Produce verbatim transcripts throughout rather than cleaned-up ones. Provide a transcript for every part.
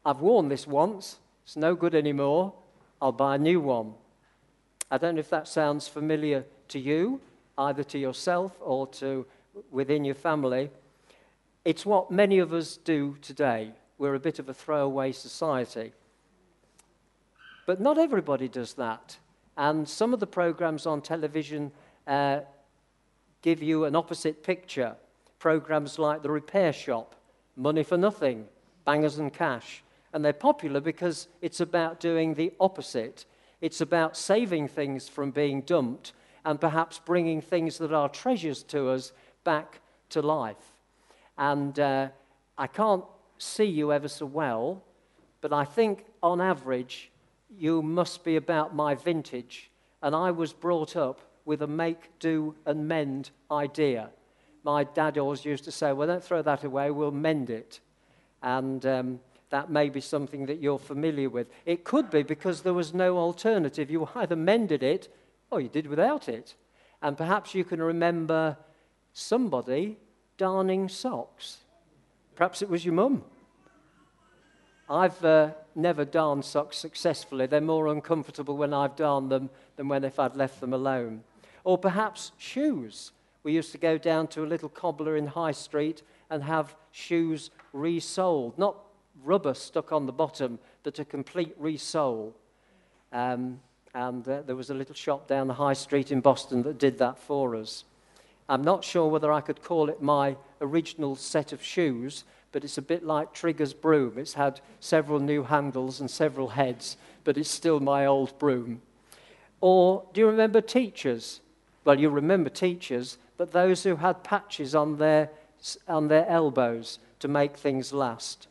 I've worn this once, it's no good anymore, I'll buy a new one. I don't know if that sounds familiar to you, either to yourself or to within your family. It's what many of us do today. We're a bit of a throwaway society. But not everybody does that. And some of the programs on television uh, give you an opposite picture. Programs like The Repair Shop, Money for Nothing, Bangers and Cash. And they're popular because it's about doing the opposite. It's about saving things from being dumped and perhaps bringing things that are treasures to us back to life. And uh, I can't see you ever so well, but I think on average you must be about my vintage. And I was brought up with a make, do, and mend idea. My dad always used to say, well, don't throw that away, we'll mend it. And um, that may be something that you're familiar with. It could be because there was no alternative. You either mended it or you did without it. And perhaps you can remember somebody darning socks. Perhaps it was your mum. I've uh, never darned socks successfully. They're more uncomfortable when I've darned them than when if I'd left them alone. Or perhaps shoes. We used to go down to a little cobbler in High Street and have shoes resoled. Not rubber stuck on the bottom, but a complete resole. Um, and uh, there was a little shop down the High Street in Boston that did that for us. I'm not sure whether I could call it my original set of shoes, but it's a bit like Trigger's broom. It's had several new handles and several heads, but it's still my old broom. Or do you remember teachers? Well, you remember teachers, but those who had patches on their, on their elbows to make things last.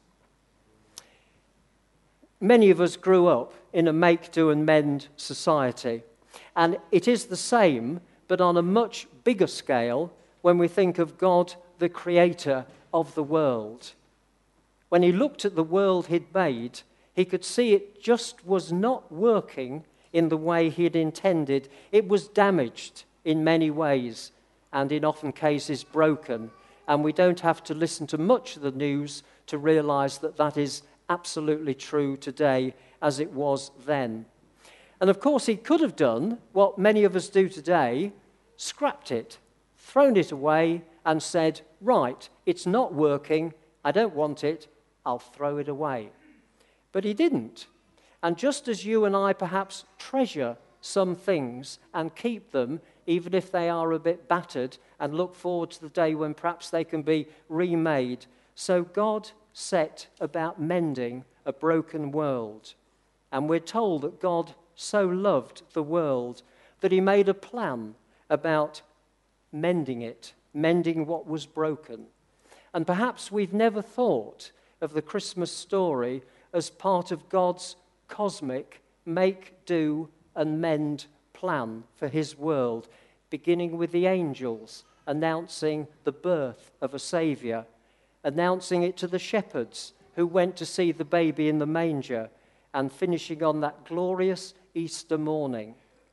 Many of us grew up in a make, do, and mend society. And it is the same, but on a much bigger scale when we think of God, the creator of the world. When he looked at the world he'd made, he could see it just was not working in the way he'd intended. It was damaged in many ways and in often cases broken. And we don't have to listen to much of the news to realize that that is absolutely true today as it was then. And of course he could have done what many of us do today, scrapped it, thrown it away and said, right, it's not working, I don't want it, I'll throw it away. But he didn't. And just as you and I perhaps treasure some things and keep them, even if they are a bit battered, and look forward to the day when perhaps they can be remade, so God set about mending a broken world. And we're told that God so loved the world that he made a plan about mending it, mending what was broken. And perhaps we've never thought of the Christmas story as part of God's cosmic make, do, and mend plan for his world, beginning with the angels announcing the birth of a Saviour, announcing it to the shepherds who went to see the baby in the manger, and finishing on that glorious Easter morning.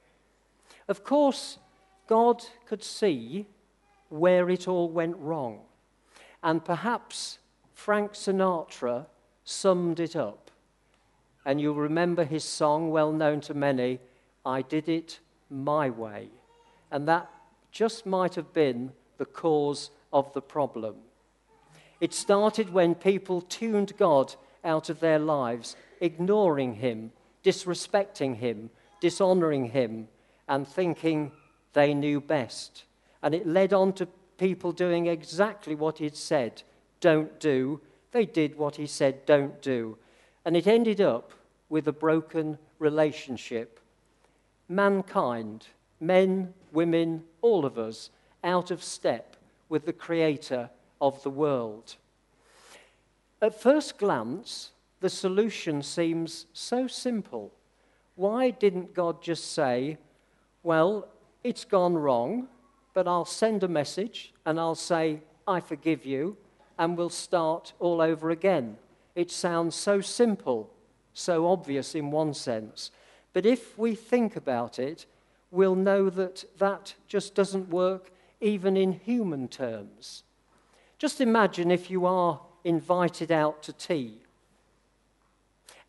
Of course, God could see where it all went wrong, and perhaps Frank Sinatra summed it up. And you'll remember his song, well known to many, I Did It My Way. And that just might have been the cause of the problem. It started when people tuned God out of their lives, ignoring him, disrespecting him, dishonoring him, and thinking they knew best. And it led on to people doing exactly what he'd said, don't do. They did what he said, don't do. And it ended up with a broken relationship. Mankind, men, women, all of us, out of step with the creator of the world. At first glance, the solution seems so simple. Why didn't God just say, well, it's gone wrong, but I'll send a message and I'll say, I forgive you, and we'll start all over again. It sounds so simple, so obvious in one sense. But if we think about it, we'll know that that just doesn't work even in human terms. Just imagine if you are invited out to tea.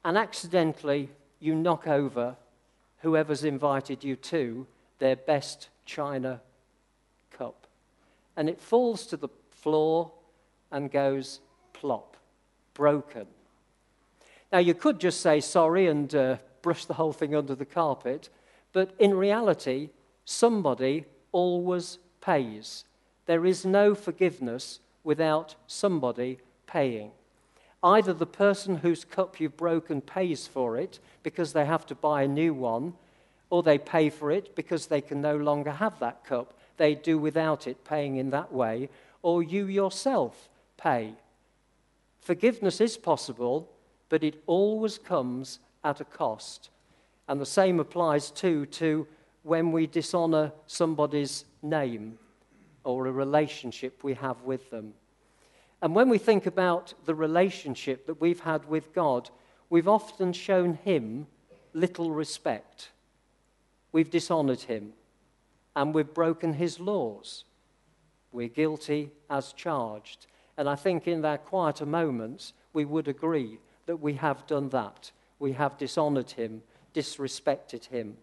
and accidentally you knock over whoever's invited you to their best china cup. And it falls to the floor and goes plop, broken. Now, you could just say sorry and uh, brush the whole thing under the carpet, but in reality, somebody always pays. There is no forgiveness without somebody paying. Either the person whose cup you've broken pays for it because they have to buy a new one, or they pay for it because they can no longer have that cup. They do without it, paying in that way, or you yourself pay. Forgiveness is possible, but it always comes at a cost. And the same applies too to when we dishonor somebody's name or a relationship we have with them. And when we think about the relationship that we've had with God, we've often shown him little respect. We've dishonored him, and we've broken his laws. We're guilty as charged. And I think in our quieter moments, we would agree that we have done that. We have dishonored him, disrespected him.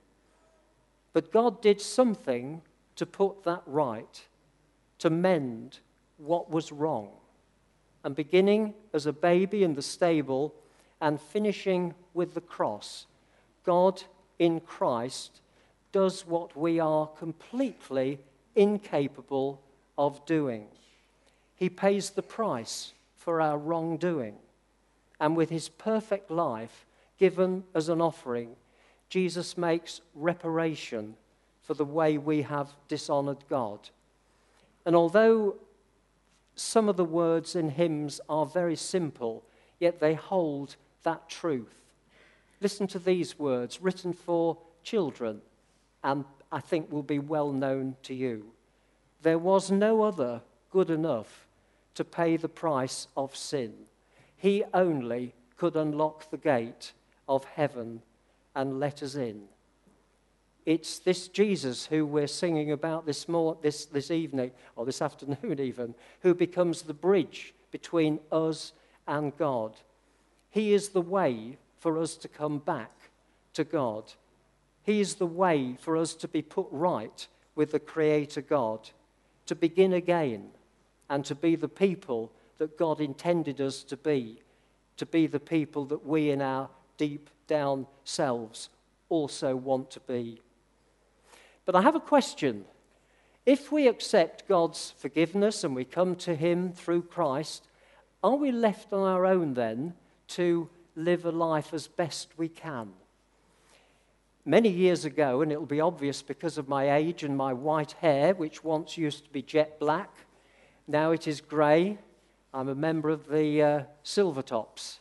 But God did something to put that right, to mend what was wrong. And beginning as a baby in the stable and finishing with the cross, God in Christ does what we are completely incapable of doing. He pays the price for our wrongdoing. And with his perfect life given as an offering, Jesus makes reparation for the way we have dishonored God. And although some of the words in hymns are very simple, yet they hold that truth. Listen to these words written for children, and I think will be well known to you. There was no other good enough to pay the price of sin. He only could unlock the gate of heaven and let us in. It's this Jesus who we're singing about this, more, this, this evening, or this afternoon even, who becomes the bridge between us and God. He is the way for us to come back to God. He is the way for us to be put right with the Creator God, to begin again, and to be the people that God intended us to be, to be the people that we in our deep down selves also want to be. But I have a question. If we accept God's forgiveness and we come to him through Christ, are we left on our own then to live a life as best we can? Many years ago, and it'll be obvious because of my age and my white hair, which once used to be jet black, now it is grey. I'm a member of the uh, Silvertops.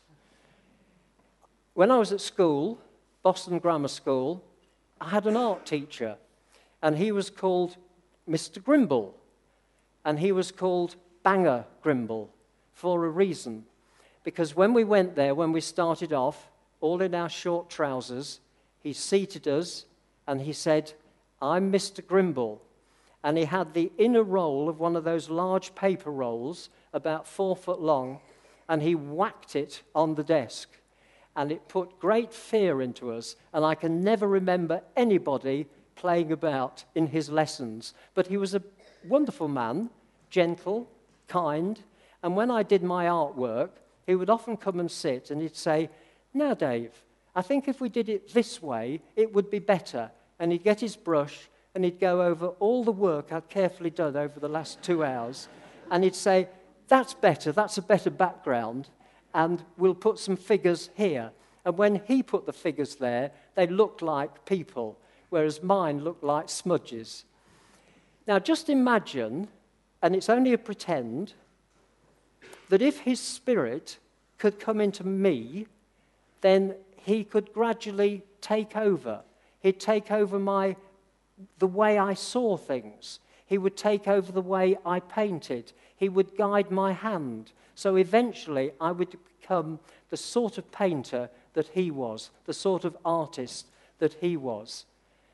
When I was at school, Boston Grammar School, I had an art teacher, and he was called Mister Grimble, and he was called Banger Grimble for a reason. Because when we went there, when we started off, all in our short trousers, he seated us, and he said, "I'm Mister Grimble." And he had the inner roll of one of those large paper rolls, about four foot long, and he whacked it on the desk. And it put great fear into us, and I can never remember anybody playing about in his lessons. But he was a wonderful man, gentle, kind, and when I did my artwork, he would often come and sit, and he'd say, "Now, Dave, I think if we did it this way, it would be better." And he'd get his brush, and he'd go over all the work I'd carefully done over the last two hours, and he'd say, "That's better, that's a better background, and we'll put some figures here." And when he put the figures there, they looked like people, whereas mine looked like smudges. Now, just imagine, and it's only a pretend, that if his spirit could come into me, then he could gradually take over. He'd take over my the way I saw things. He would take over the way I painted. He would guide my hand. So eventually I would become the sort of painter that he was, the sort of artist that he was.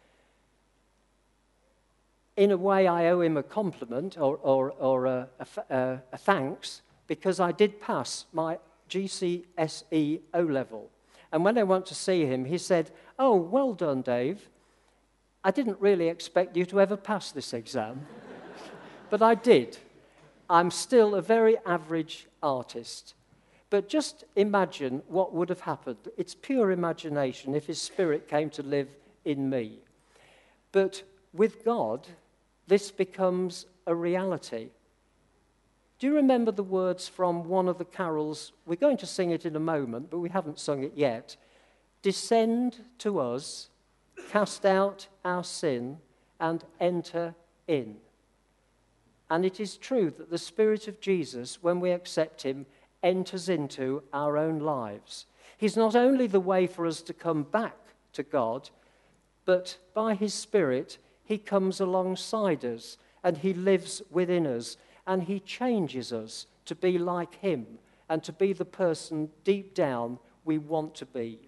In a way, I owe him a compliment or, or, or a, a, a thanks, because I did pass my G C S E O-level. And when I went to see him, he said, "Oh, well done, Dave. I didn't really expect you to ever pass this exam." But I did. I'm still a very average artist. But just imagine what would have happened. It's pure imagination if his Spirit came to live in me. But with God, this becomes a reality. Do you remember the words from one of the carols? We're going to sing it in a moment, but we haven't sung it yet. Descend to us, cast out our sin, and enter in. And it is true that the Spirit of Jesus, when we accept him, enters into our own lives. He's not only the way for us to come back to God, but by his Spirit, he comes alongside us and he lives within us and he changes us to be like him and to be the person deep down we want to be.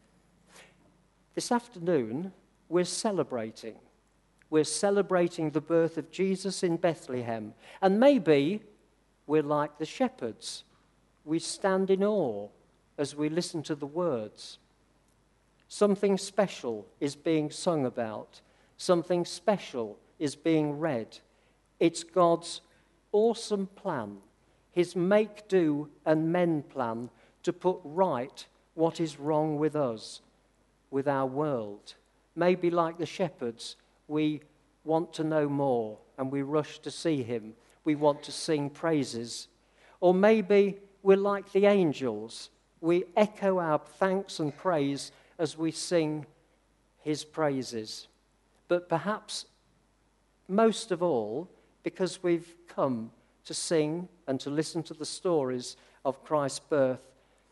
This afternoon, we're celebrating. We're celebrating the birth of Jesus in Bethlehem. And maybe we're like the shepherds. We stand in awe as we listen to the words. Something special is being sung about. Something special is being read. It's God's awesome plan, his make, do, and mend plan to put right what is wrong with us, with our world. Maybe like the shepherds, we want to know more and we rush to see him. We want to sing praises. Or maybe we're like the angels. We echo our thanks and praise as we sing his praises. But perhaps most of all, because we've come to sing and to listen to the stories of Christ's birth,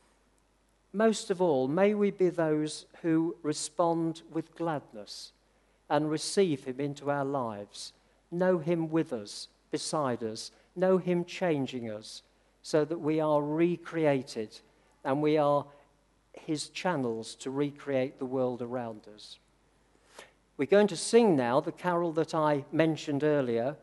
most of all, may we be those who respond with gladness and receive him into our lives, know him with us, beside us, know him changing us, so that we are recreated and we are his channels to recreate the world around us. We're going to sing now the carol that I mentioned earlier,